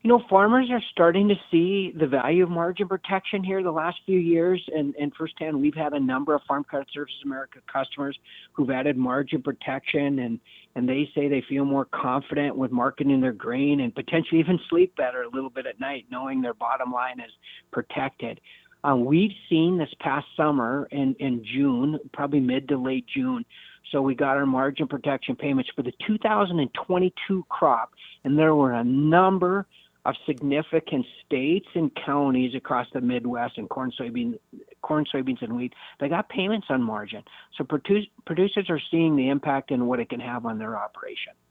Farmers are starting to see the value of margin protection here the last few years. And firsthand, we've had a number of Farm Credit Services America customers who've added margin protection, and they say they feel more confident with marketing their grain and potentially even sleep better a little bit at night, knowing their bottom line is protected. We've seen this past summer in June, probably mid to late June. So we got our margin protection payments for the 2022 crop, and there were a number of significant states and counties across the Midwest and corn, soybeans, and wheat. They got payments on margin. So producers are seeing the impact and what it can have on their operation.